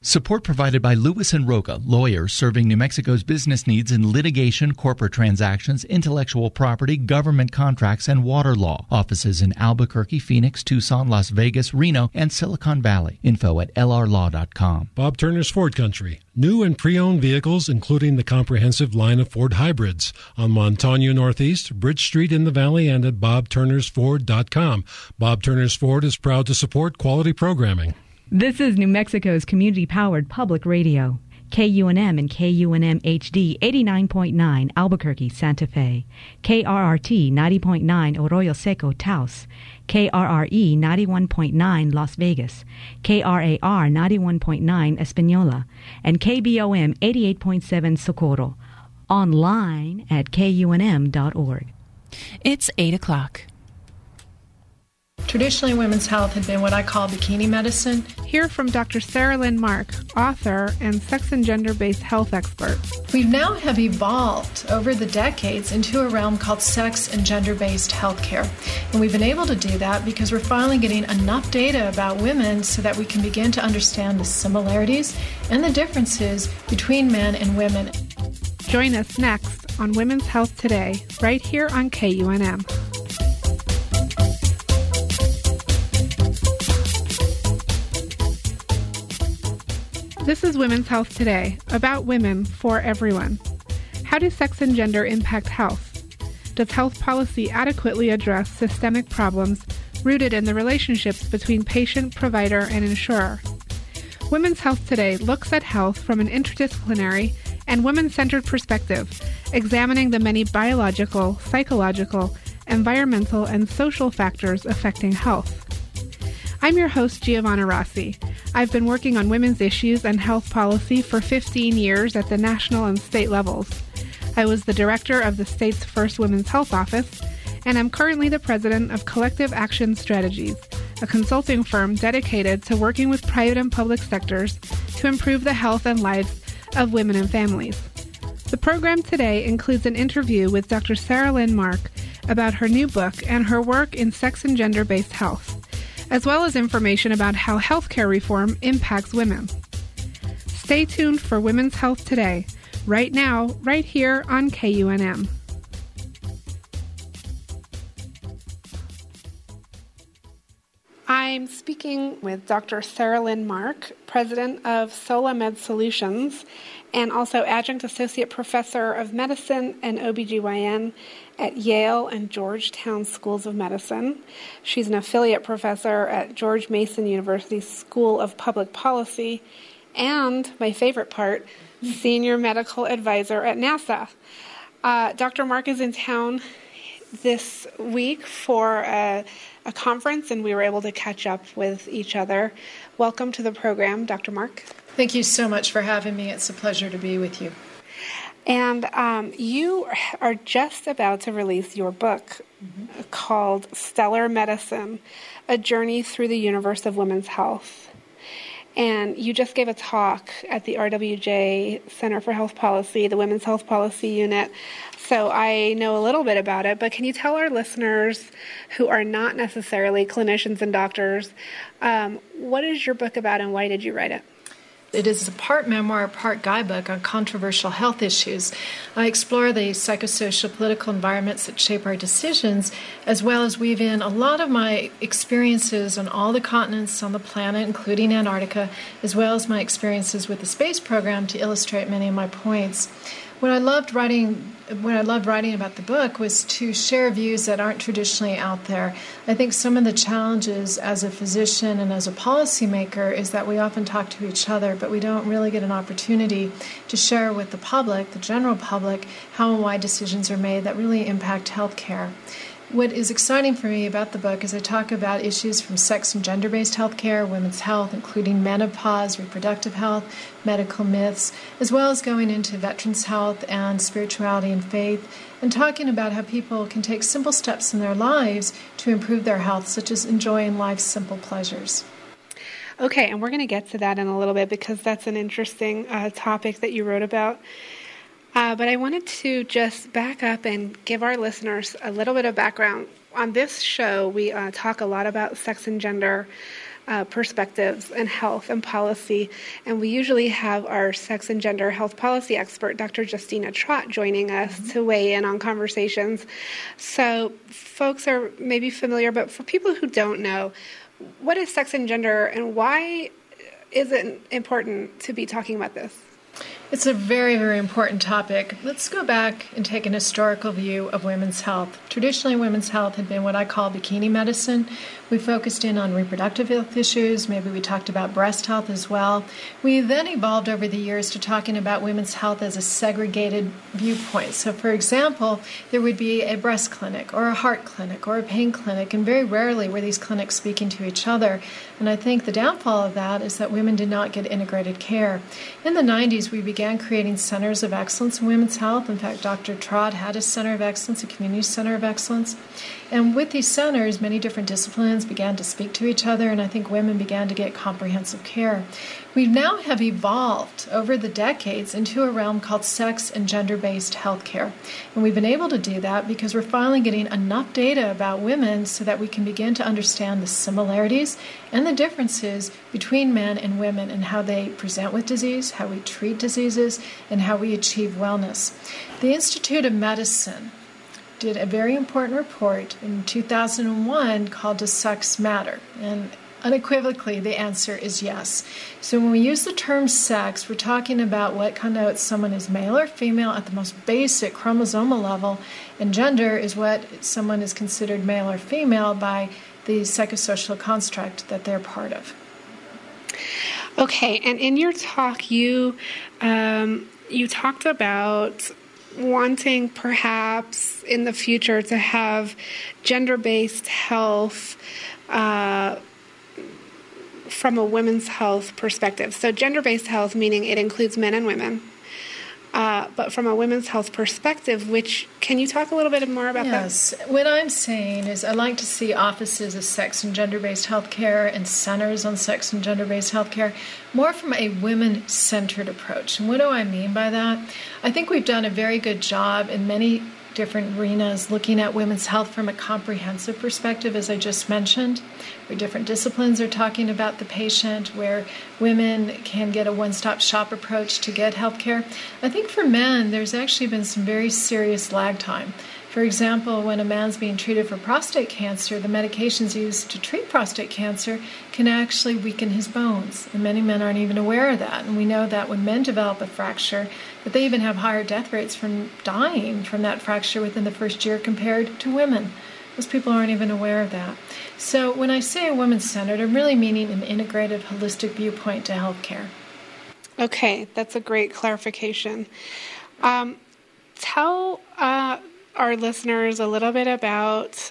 Support provided by Lewis & Roca, lawyers serving New Mexico's business needs in litigation, corporate transactions, intellectual property, government contracts, and water law. Offices in Albuquerque, Phoenix, Tucson, Las Vegas, Reno, and Silicon Valley. Info at lrlaw.com. Bob Turner's Ford Country. New and pre-owned vehicles, including the comprehensive line of Ford hybrids, on Montano Northeast, Bridge Street in the Valley, and at bobturnersford.com. Bob Turner's Ford is proud to support quality programming. This is New Mexico's community-powered public radio. KUNM and KUNM HD 89.9 Albuquerque, Santa Fe. KRRT 90.9 Arroyo Seco, Taos. KRRE 91.9 Las Vegas. KRAR 91.9 Espanola. And KBOM 88.7 Socorro. Online at kunm.org. It's 8 o'clock. Traditionally, women's health had been what I call bikini medicine. Hear from Dr. Sarah Lynn Mark, author and sex and gender-based health expert. We now have evolved over the decades into a realm called sex and gender-based healthcare. And we've been able to do that because we're finally getting enough data about women so that we can begin to understand the similarities and the differences between men and women. Join us next on Women's Health Today, right here on KUNM. This is Women's Health Today, about women for everyone. How do sex and gender impact health? Does health policy adequately address systemic problems rooted in the relationships between patient, provider, and insurer? Women's Health Today looks at health from an interdisciplinary and women-centered perspective, examining the many biological, psychological, environmental, and social factors affecting health. I'm your host, Giovanna Rossi. I've been working on women's issues and health policy for 15 years at the national and state levels. I was the director of the state's first Women's Health Office, and I'm currently the president of Collective Action Strategies, a consulting firm dedicated to working with private and public sectors to improve the health and lives of women and families. The program today includes an interview with Dr. Sarah Lynn Mark about her new book and her work in sex and gender-based health, as well as information about how healthcare reform impacts women. Stay tuned for Women's Health Today, right now, right here on KUNM. I'm speaking with Dr. Sarah Lynn Mark, president of SolaMed Solutions, and also adjunct associate professor of medicine and OBGYN at Yale and Georgetown Schools of Medicine. She's an affiliate professor at George Mason University School of Public Policy, and, my favorite part, senior medical advisor at NASA. Dr. Mark is in town this week for a conference, and we were able to catch up with each other. Welcome to the program, Dr. Mark. Thank you so much for having me. It's a pleasure to be with you. And you are just about to release your book called Stellar Medicine, A Journey Through the Universe of Women's Health. And you just gave a talk at the RWJ Center for Health Policy, the Women's Health Policy Unit. So I know a little bit about it, but can you tell our listeners who are not necessarily clinicians and doctors, what is your book about and why did you write it? It is a part memoir, part guidebook on controversial health issues. I explore the psychosocial political environments that shape our decisions, as well as weave in a lot of my experiences on all the continents on the planet, including Antarctica, as well as my experiences with the space program to illustrate many of my points. What I loved writing about the book was to share views that aren't traditionally out there. I think some of the challenges as a physician and as a policymaker is that we often talk to each other, but we don't really get an opportunity to share with the public, the general public, how and why decisions are made that really impact healthcare. What is exciting for me about the book is I talk about issues from sex and gender-based healthcare, women's health, including menopause, reproductive health, medical myths, as well as going into veterans' health and spirituality and faith, and talking about how people can take simple steps in their lives to improve their health, such as enjoying life's simple pleasures. Okay, and we're going to get to that in a little bit because that's an interesting topic that you wrote about. But I wanted to just back up and give our listeners a little bit of background. On this show, we talk a lot about sex and gender, perspectives and health and policy. And we usually have our sex and gender health policy expert, Dr. Justina Trott, joining us to weigh in on conversations. So folks are maybe familiar, but for people who don't know, what is sex and gender, and why is it important to be talking about this? It's a very, very important topic. Let's go back and take an historical view of women's health. Traditionally, women's health had been what I call bikini medicine. We focused in on reproductive health issues. Maybe we talked about breast health as well. We then evolved over the years to talking about women's health as a segregated viewpoint. So, for example, there would be a breast clinic or a heart clinic or a pain clinic, and very rarely were these clinics speaking to each other. And I think the downfall of that is that women did not get integrated care. In the 90s, we began creating centers of excellence in women's health. In fact, Dr. Trott had a center of excellence, a community center of excellence. And with these centers, many different disciplines began to speak to each other, and I think women began to get comprehensive care. We now have evolved over the decades into a realm called sex and gender-based healthcare. And we've been able to do that because we're finally getting enough data about women so that we can begin to understand the similarities and the differences between men and women and how they present with disease, how we treat diseases, and how we achieve wellness. The Institute of Medicine did a very important report in 2001 called Does Sex Matter? And unequivocally, the answer is yes. So when we use the term sex, we're talking about what connotes someone is male or female at the most basic chromosomal level, and gender is what someone is considered male or female by the psychosocial construct that they're part of. Okay, and in your talk, you talked about wanting perhaps in the future to have gender-based health from a women's health perspective. So gender-based health, meaning it includes men and women, but from a women's health perspective, which, can you talk a little bit more about that? Yes. What I'm saying is I'd like to see offices of sex and gender-based healthcare and centers on sex and gender-based healthcare more from a women-centered approach. And what do I mean by that? I think we've done a very good job in many different arenas looking at women's health from a comprehensive perspective, as I just mentioned, where different disciplines are talking about the patient, where women can get a one-stop shop approach to get health care. I think for men, there's actually been some very serious lag time. For example, when a man's being treated for prostate cancer, the medications used to treat prostate cancer can actually weaken his bones. And many men aren't even aware of that. And we know that when men develop a fracture, that they even have higher death rates from dying from that fracture within the first year compared to women. Most people aren't even aware of that. So when I say a woman-centered, I'm really meaning an integrated, holistic viewpoint to healthcare. Okay, that's a great clarification. Tell our listeners a little bit about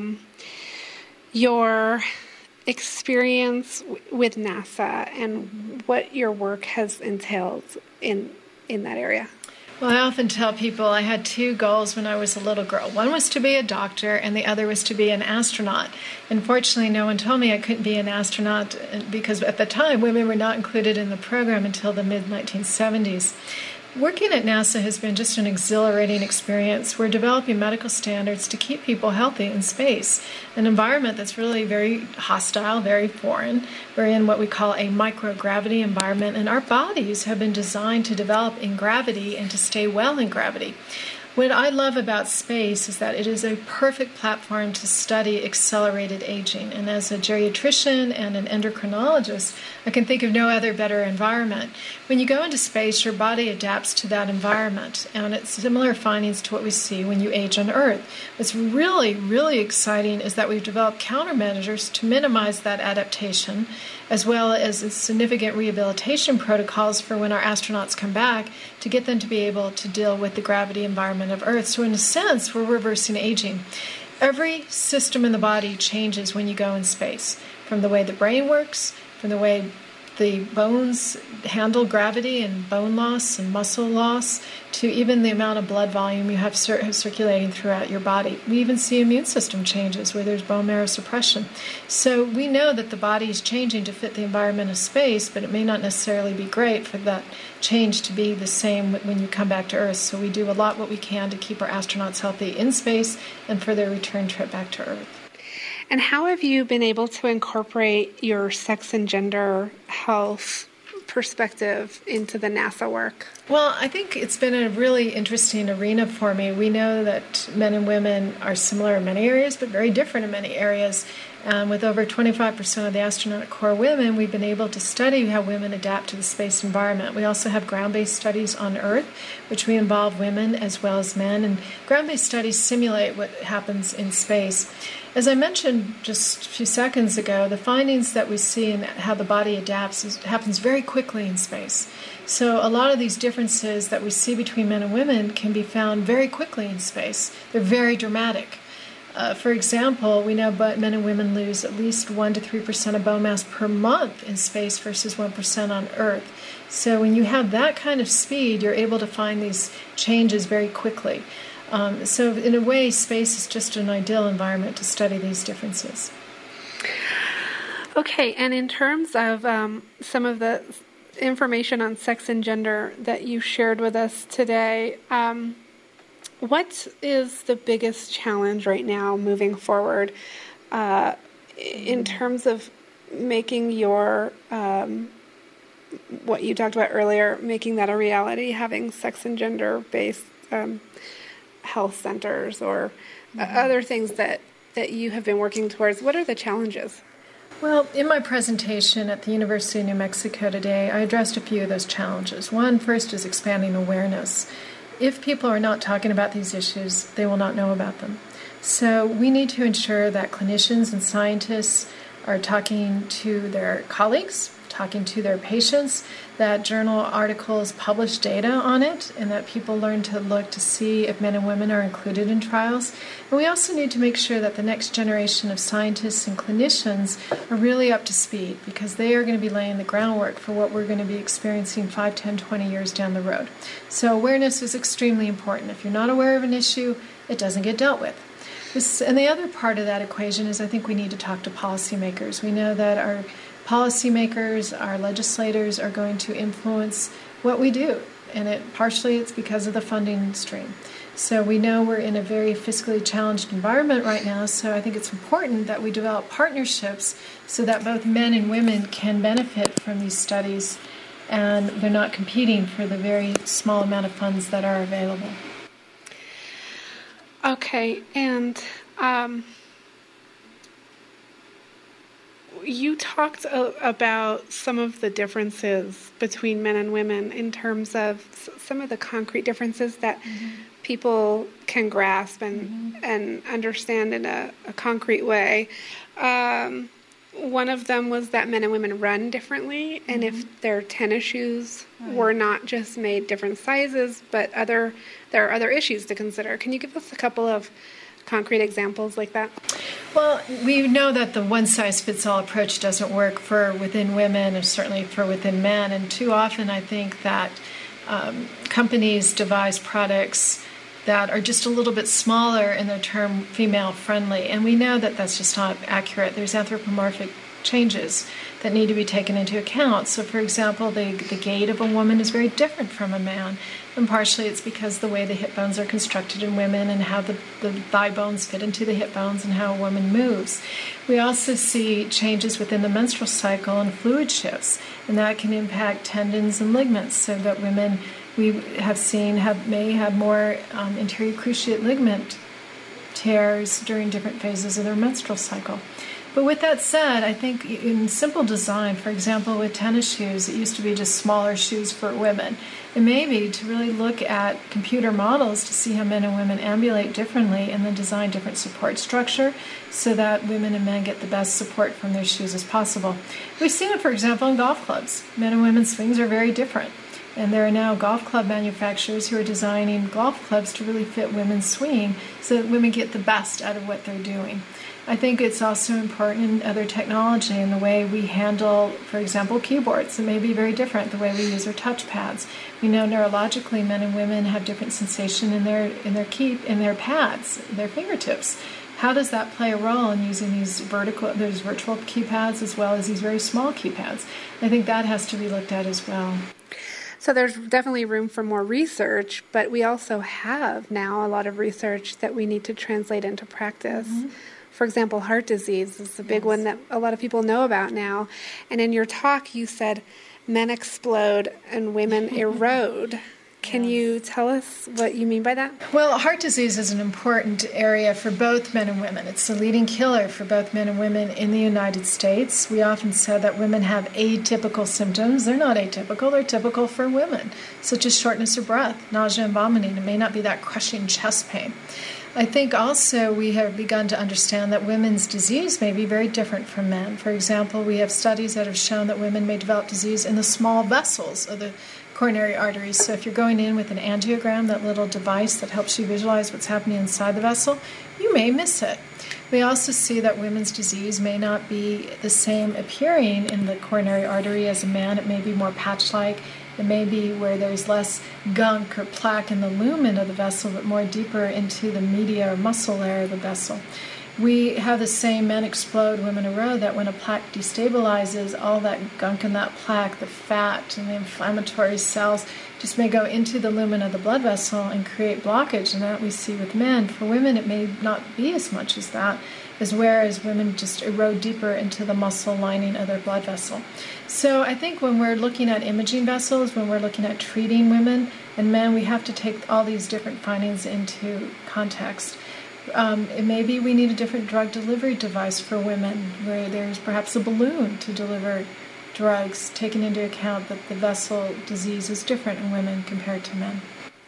your experience with NASA and what your work has entailed in that area. Well, I often tell people I had two goals when I was a little girl. One was to be a doctor, and the other was to be an astronaut. Unfortunately, no one told me I couldn't be an astronaut because at the time, women were not included in the program until the mid-1970s. Working at NASA has been just an exhilarating experience. We're developing medical standards to keep people healthy in space, an environment that's really very hostile, very foreign. We're in what we call a microgravity environment, and our bodies have been designed to develop in gravity and to stay well in gravity. What I love about space is that it is a perfect platform to study accelerated aging. And as a geriatrician and an endocrinologist, I can think of no other better environment. When you go into space, your body adapts to that environment. And it's similar findings to what we see when you age on Earth. What's really, really exciting is that we've developed countermeasures to minimize that adaptation, as well as significant rehabilitation protocols for when our astronauts come back to get them to be able to deal with the gravity environment of Earth. So in a sense, we're reversing aging. Every system in the body changes when you go in space, from the way the brain works, from the way the bones handle gravity and bone loss and muscle loss, to even the amount of blood volume you have circulating throughout your body. We even see immune system changes where there's bone marrow suppression. So we know that the body is changing to fit the environment of space, but it may not necessarily be great for that change to be the same when you come back to Earth. So we do a lot what we can to keep our astronauts healthy in space and for their return trip back to Earth. And how have you been able to incorporate your sex and gender health perspective into the NASA work? Well, I think it's been a really interesting arena for me. We know that men and women are similar in many areas, but very different in many areas. And with over 25% of the astronaut corps women, we've been able to study how women adapt to the space environment. We also have ground-based studies on Earth, which we involve women as well as men. And ground-based studies simulate what happens in space. As I mentioned just a few seconds ago, the findings that we see in how the body adapts happens very quickly in space. So a lot of these differences that we see between men and women can be found very quickly in space. They're very dramatic. For example, we know men and women lose at least 1 to 3% of bone mass per month in space versus 1% on Earth. So when you have that kind of speed, you're able to find these changes very quickly. So in a way, space is just an ideal environment to study these differences. Okay, and in terms of some of the information on sex and gender that you shared with us today, what is the biggest challenge right now moving forward in terms of making your, what you talked about earlier, making that a reality, having sex and gender-based health centers or other things that you have been working towards? What are the challenges? Well, in my presentation at the University of New Mexico today, I addressed a few of those challenges. One, first, is expanding awareness. If people are not talking about these issues, they will not know about them. So we need to ensure that clinicians and scientists are talking to their colleagues, talking to their patients, that journal articles publish data on it, and that people learn to look to see if men and women are included in trials. And we also need to make sure that the next generation of scientists and clinicians are really up to speed, because they are going to be laying the groundwork for what we're going to be experiencing 5, 10, 20 years down the road. So awareness is extremely important. If you're not aware of an issue, it doesn't get dealt with. And the other part of that equation is I think we need to talk to policymakers. We know that our policymakers, our legislators are going to influence what we do, and partially it's because of the funding stream. So we know we're in a very fiscally challenged environment right now, so I think it's important that we develop partnerships so that both men and women can benefit from these studies, and they're not competing for the very small amount of funds that are available. Okay, and you talked about some of the differences between men and women in terms of some of the concrete differences that people can grasp and understand in a concrete way. One of them was that men and women run differently, and if their tennis shoes were not just made different sizes, but there are other issues to consider. Can you give us a couple of concrete examples like that? Well, we know that the one-size-fits-all approach doesn't work for within women and certainly for within men. And too often I think that companies devise products that are just a little bit smaller in the term female-friendly. And we know that that's just not accurate. There's anthropomorphic changes that need to be taken into account. So, for example, the gait of a woman is very different from a man. And partially it's because the way the hip bones are constructed in women and how the thigh bones fit into the hip bones and how a woman moves. We also see changes within the menstrual cycle and fluid shifts, and that can impact tendons and ligaments, so that women we have seen may have more anterior cruciate ligament tears during different phases of their menstrual cycle. But with that said, I think in simple design, for example, with tennis shoes, it used to be just smaller shoes for women. And maybe to really look at computer models to see how men and women ambulate differently and then design different support structure so that women and men get the best support from their shoes as possible. We've seen it, for example, in golf clubs. Men and women's swings are very different. And there are now golf club manufacturers who are designing golf clubs to really fit women's swinging so that women get the best out of what they're doing. I think it's also important in other technology in the way we handle, for example, keyboards. It may be very different the way we use our touch pads. We know neurologically men and women have different sensation in their pads, their fingertips. How does that play a role in using these virtual keypads as well as these very small keypads? I think that has to be looked at as well. So there's definitely room for more research, but we also have now a lot of research that we need to translate into practice for example, heart disease is a big one that a lot of people know about now. And in your talk, you said men explode and women erode. Can you tell us what you mean by that? Well, heart disease is an important area for both men and women. It's the leading killer for both men and women in the United States. We often said that women have atypical symptoms. They're not atypical. They're typical for women, such as shortness of breath, nausea, and vomiting. It may not be that crushing chest pain. I think also we have begun to understand that women's disease may be very different from men. For example, we have studies that have shown that women may develop disease in the small vessels of the coronary arteries. So if you're going in with an angiogram, that little device that helps you visualize what's happening inside the vessel, you may miss it. We also see that women's disease may not be the same appearing in the coronary artery as a man. It may be more patch-like. It may be where there's less gunk or plaque in the lumen of the vessel, but more deeper into the media or muscle layer of the vessel. We have the same men explode, women erode, that when a plaque destabilizes, all that gunk in that plaque, the fat and the inflammatory cells, just may go into the lumen of the blood vessel and create blockage, and that we see with men. For women, it may not be as much as that, as whereas women just erode deeper into the muscle lining of their blood vessel. So I think when we're looking at imaging vessels, when we're looking at treating women and men, we have to take all these different findings into context. It may be we need a different drug delivery device for women, where there's perhaps a balloon to deliver drugs, taking into account that the vessel disease is different in women compared to men.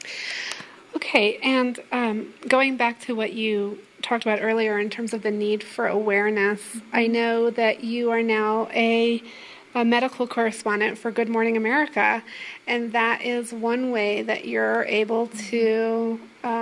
Okay, and going back to what you talked about earlier in terms of the need for awareness, I know that you are now a medical correspondent for Good Morning America, and that is one way that you're able to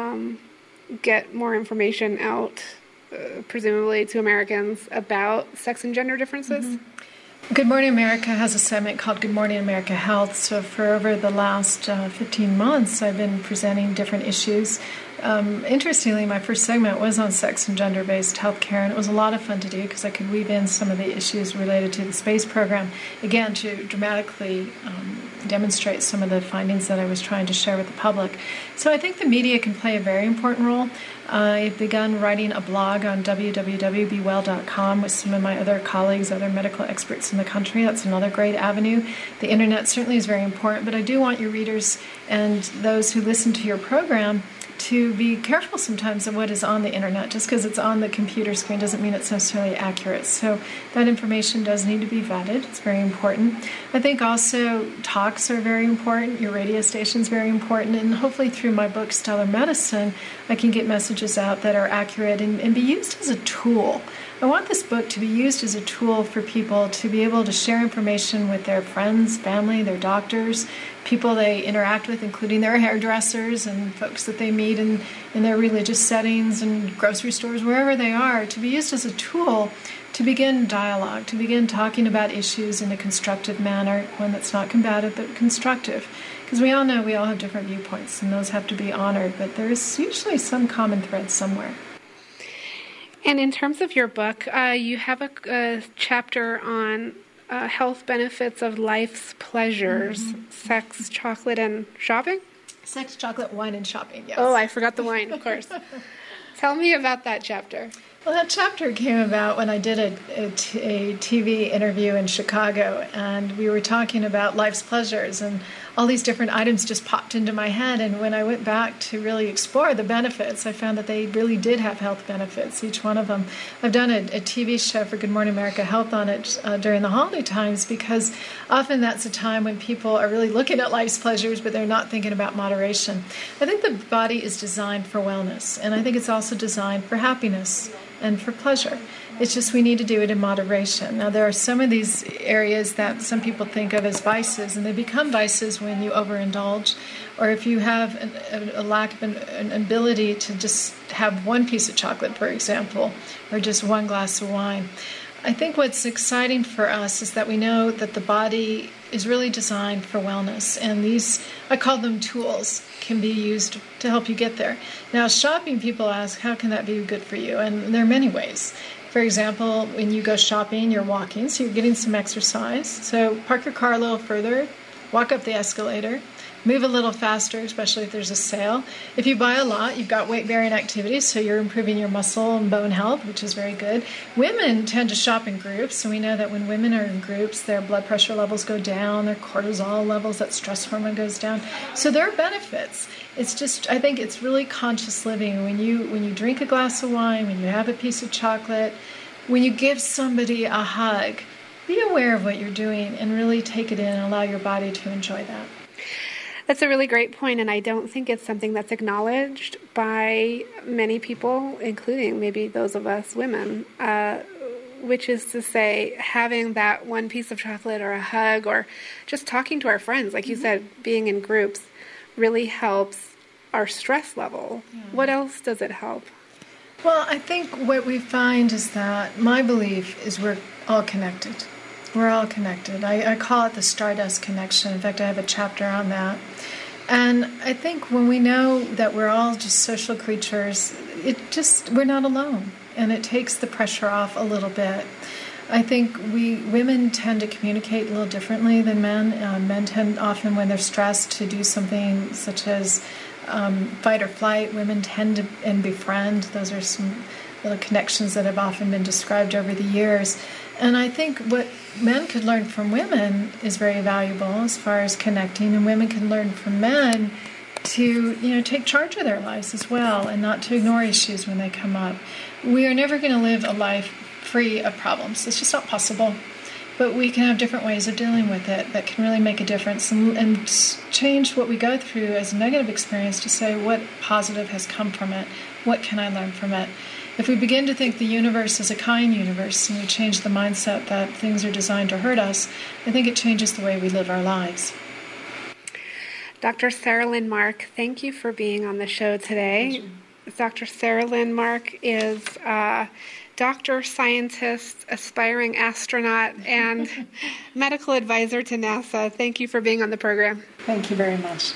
get more information out, presumably to Americans, about sex and gender differences. Mm-hmm. Good Morning America has a segment called Good Morning America Health. So for over the last 15 months, I've been presenting different issues. Interestingly, my first segment was on sex and gender-based healthcare, and it was a lot of fun to do because I could weave in some of the issues related to the space program, again, to dramatically demonstrate some of the findings that I was trying to share with the public. So I think the media can play a very important role. I've begun writing a blog on www.bewell.com with some of my other colleagues, other medical experts in the country. That's another great avenue. The internet certainly is very important, but I do want your readers and those who listen to your program to be careful sometimes of what is on the internet. Just because it's on the computer screen doesn't mean it's necessarily accurate. So that information does need to be vetted. It's very important. I think also talks are very important. Your radio station is very important. And hopefully through my book, Stellar Medicine, I can get messages out that are accurate and be used as a tool. I want this book to be used as a tool for people to be able to share information with their friends, family, their doctors, people they interact with, including their hairdressers and folks that they meet in their religious settings and grocery stores, wherever they are, to be used as a tool to begin dialogue, to begin talking about issues in a constructive manner, one that's not combative but constructive. Because we all know we all have different viewpoints, and those have to be honored, but there's usually some common thread somewhere. And in terms of your book, you have a chapter on health benefits of life's pleasures, sex, chocolate, and shopping? Sex, chocolate, wine, and shopping, yes. Oh, I forgot the wine, of course. Tell me about that chapter. Well, that chapter came about when I did a TV interview in Chicago, and we were talking about life's pleasures, and all these different items just popped into my head. And when I went back to really explore the benefits, I found that they really did have health benefits, each one of them. I've done a TV show for Good Morning America Health on it during the holiday times, because often that's a time when people are really looking at life's pleasures, but they're not thinking about moderation. I think the body is designed for wellness, and I think it's also designed for happiness and for pleasure. It's just we need to do it in moderation. Now, there are some of these areas that some people think of as vices, and they become vices when you overindulge, or if you have a lack of an ability to just have one piece of chocolate, for example, or just one glass of wine. I think what's exciting for us is that we know that the body is really designed for wellness, and these, I call them tools, can be used to help you get there. Now, shopping, people ask, how can that be good for you? And there are many ways. For example, when you go shopping, you're walking, so you're getting some exercise. So park your car a little further, walk up the escalator, move a little faster, especially if there's a sale. If you buy a lot, you've got weight-bearing activities, so you're improving your muscle and bone health, which is very good. Women tend to shop in groups, so we know that when women are in groups, their blood pressure levels go down, their cortisol levels, that stress hormone goes down. So there are benefits. It's just, I think it's really conscious living. When you drink a glass of wine, when you have a piece of chocolate, when you give somebody a hug, be aware of what you're doing and really take it in and allow your body to enjoy that. That's a really great point, and I don't think it's something that's acknowledged by many people, including maybe those of us women, which is to say having that one piece of chocolate or a hug or just talking to our friends, like you said, being in groups really helps our stress level. Yeah. What else does it help? Well, I think what we find is that my belief is we're all connected. We're all connected. I call it the Stardust connection. In fact, I have a chapter on that. And I think when we know that we're all just social creatures, we're not alone. And it takes the pressure off a little bit. I think women tend to communicate a little differently than men. Men tend often, when they're stressed, to do something such as fight or flight. Women tend to befriend. Those are some little connections that have often been described over the years. And I think what men could learn from women is very valuable as far as connecting, and women can learn from men to, take charge of their lives as well and not to ignore issues when they come up. We are never going to live a life free of problems. It's just not possible. But we can have different ways of dealing with it that can really make a difference and change what we go through as a negative experience to say what positive has come from it, what can I learn from it. If we begin to think the universe is a kind universe and we change the mindset that things are designed to hurt us, I think it changes the way we live our lives. Dr. Sarah Lynn Mark, thank you for being on the show today. Dr. Sarah Lynn Mark is a doctor, scientist, aspiring astronaut, and medical advisor to NASA. Thank you for being on the program. Thank you very much.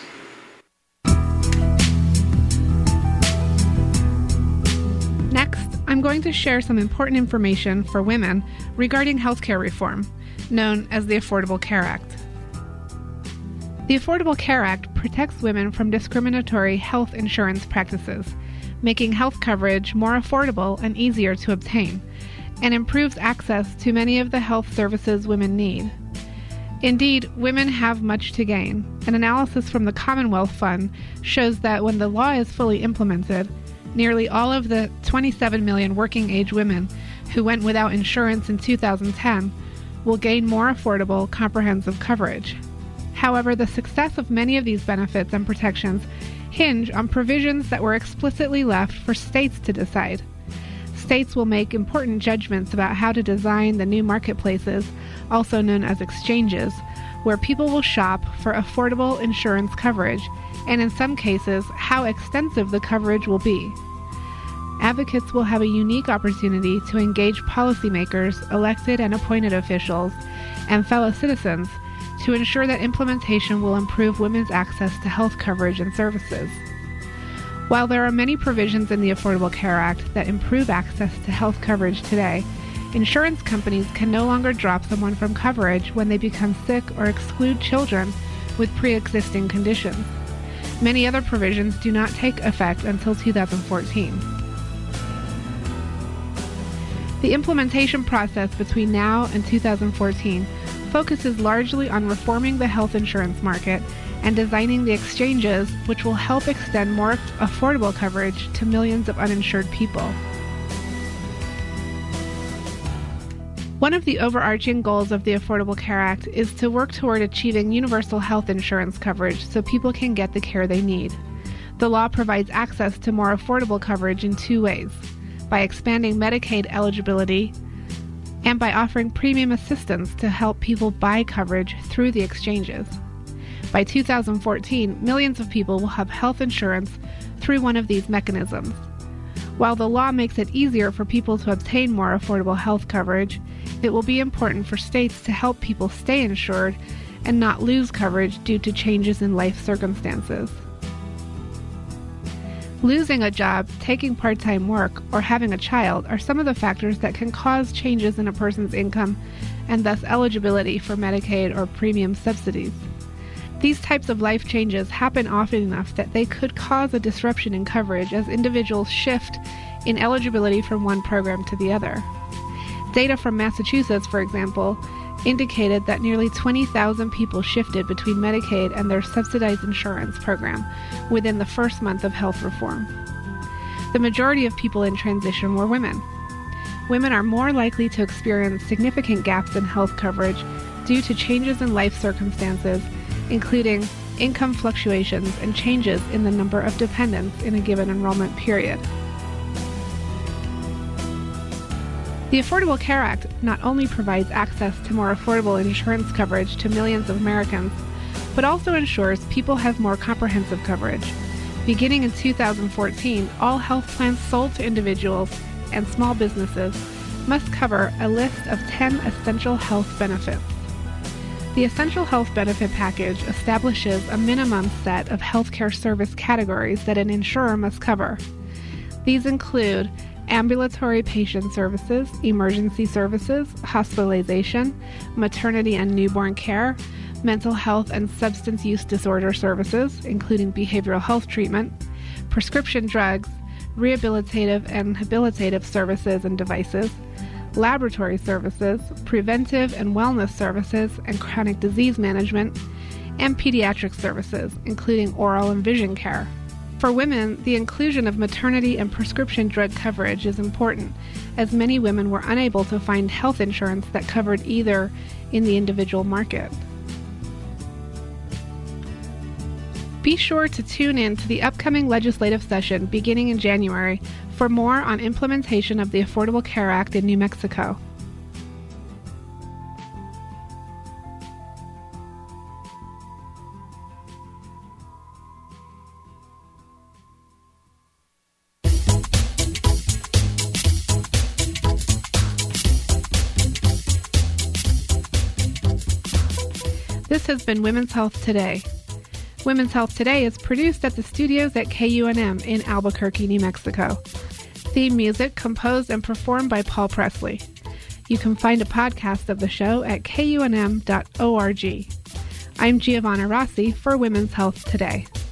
Next, I'm going to share some important information for women regarding healthcare reform, known as the Affordable Care Act. The Affordable Care Act protects women from discriminatory health insurance practices, making health coverage more affordable and easier to obtain, and improves access to many of the health services women need. Indeed, women have much to gain. An analysis from the Commonwealth Fund shows that when the law is fully implemented, nearly all of the 27 million working-age women who went without insurance in 2010 will gain more affordable, comprehensive coverage. However, the success of many of these benefits and protections hinge on provisions that were explicitly left for states to decide. States will make important judgments about how to design the new marketplaces, also known as exchanges, where people will shop for affordable insurance coverage, and in some cases, how extensive the coverage will be. Advocates will have a unique opportunity to engage policymakers, elected and appointed officials, and fellow citizens to ensure that implementation will improve women's access to health coverage and services. While there are many provisions in the Affordable Care Act that improve access to health coverage today, insurance companies can no longer drop someone from coverage when they become sick or exclude children with pre-existing conditions. Many other provisions do not take effect until 2014. The implementation process between now and 2014 focuses largely on reforming the health insurance market and designing the exchanges which will help extend more affordable coverage to millions of uninsured people. One of the overarching goals of the Affordable Care Act is to work toward achieving universal health insurance coverage so people can get the care they need. The law provides access to more affordable coverage in two ways: by expanding Medicaid eligibility and by offering premium assistance to help people buy coverage through the exchanges. By 2014, millions of people will have health insurance through one of these mechanisms. While the law makes it easier for people to obtain more affordable health coverage, it will be important for states to help people stay insured and not lose coverage due to changes in life circumstances. Losing a job, taking part-time work, or having a child are some of the factors that can cause changes in a person's income and thus eligibility for Medicaid or premium subsidies. These types of life changes happen often enough that they could cause a disruption in coverage as individuals shift in eligibility from one program to the other. Data from Massachusetts, for example, indicated that nearly 20,000 people shifted between Medicaid and their subsidized insurance program within the first month of health reform. The majority of people in transition were women. Women are more likely to experience significant gaps in health coverage due to changes in life circumstances, including income fluctuations and changes in the number of dependents in a given enrollment period. The Affordable Care Act not only provides access to more affordable insurance coverage to millions of Americans, but also ensures people have more comprehensive coverage. Beginning in 2014, all health plans sold to individuals and small businesses must cover a list of 10 essential health benefits. The Essential Health Benefit Package establishes a minimum set of healthcare service categories that an insurer must cover. These include ambulatory patient services, emergency services, hospitalization, maternity and newborn care, mental health and substance use disorder services, including behavioral health treatment, prescription drugs, rehabilitative and habilitative services and devices, laboratory services, preventive and wellness services and chronic disease management, and pediatric services, including oral and vision care. For women, the inclusion of maternity and prescription drug coverage is important, as many women were unable to find health insurance that covered either in the individual market. Be sure to tune in to the upcoming legislative session beginning in January for more on implementation of the Affordable Care Act in New Mexico. This has been Women's Health Today. Women's Health Today is produced at the studios at KUNM in Albuquerque, New Mexico. Theme music composed and performed by Paul Presley. You can find a podcast of the show at kunm.org. I'm Giovanna Rossi for Women's Health Today.